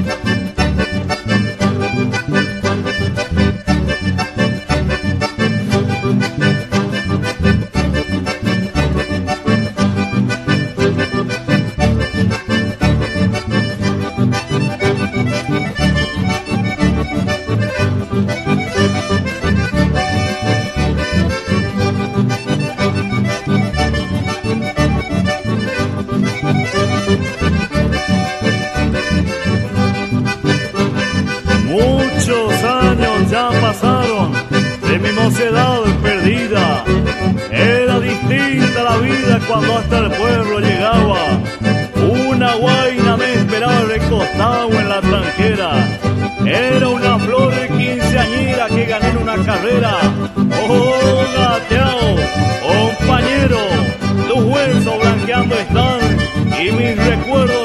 Muchos años ya pasaron de mi mocedad perdida. Era distinta la vida cuando hasta el pueblo llegaba. Una guaina me esperaba recostado en la tranquera. Era una flor quinceañera que gané en una carrera. Oh, gateao, compañero, tus huesos blanqueando están y mis recuerdos